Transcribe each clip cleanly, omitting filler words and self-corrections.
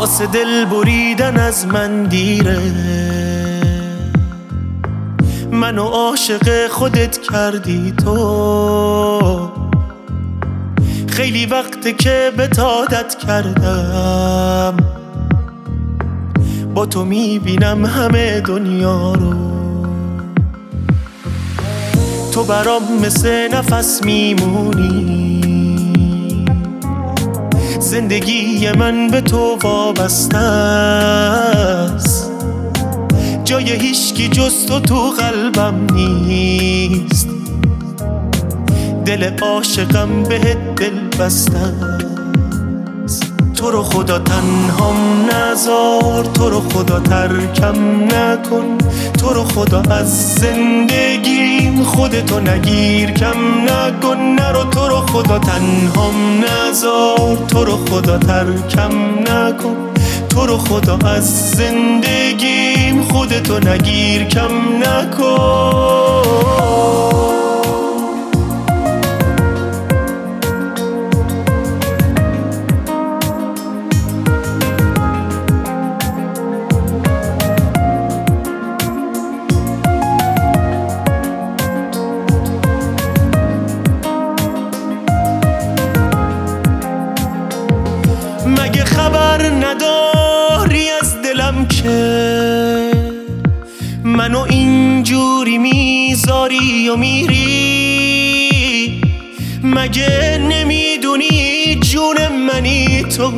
واسه دل بریدن از من دیره. منو عاشق خودت کردی تو، خیلی وقته که بهت عادت کردم. با تو میبینم همه دنیا رو، تو برام مثل نفس میمونی. زندگی من به تو وابسته است، جای هیچکی جز تو قلبم نیست. دل عاشقم بهت دل بسته است. تو رو خدا تنهام نذار، تو رو خدا ترکم نکن، تو رو خدا از زندگیم خودتو نگیر کم نکن. نرو تو رو خدا تنهام نذار، تو رو خدا ترکم نکن، تو رو خدا از زندگیم خودتو نگیر کم نکن. مگه خبر نداری از دلم که منو اینجوری میذاری و میری؟ مگه نمیدونی جون منی تو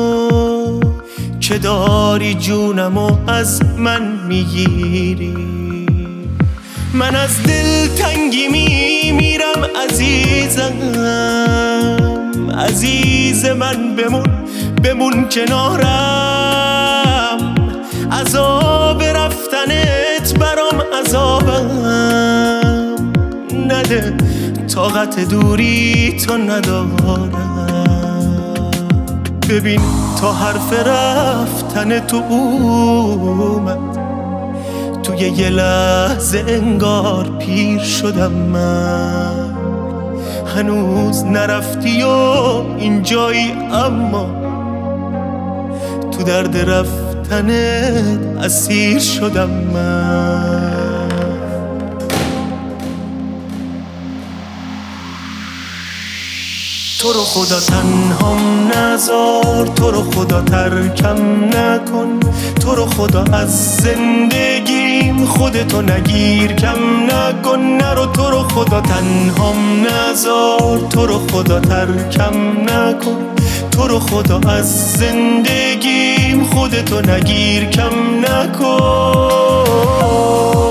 که داری جونمو از من میگیری؟ من از دل تنگی میمیرم عزیزم، عزیز من بمون کنارم. عذاب رفتنت برام عذابم نده، طاقت دوری تو ندارم. ببین تا حرف رفتن تو اومد، توی یه لحظه انگار پیر شدم من. هنوز نرفتی و اینجایی، اما تو درد رفتنت اسیر شدم من. تو رو خدا تنهام نذار، تو رو خدا ترکم نکن، تو رو خدا از زندگیم خودتو نگیر کم نکن. نرو تو رو خدا تنهام نذار، تو رو خدا ترکم نکن، تو رو خدا از زندگیم خودتو نگیر کم نکن.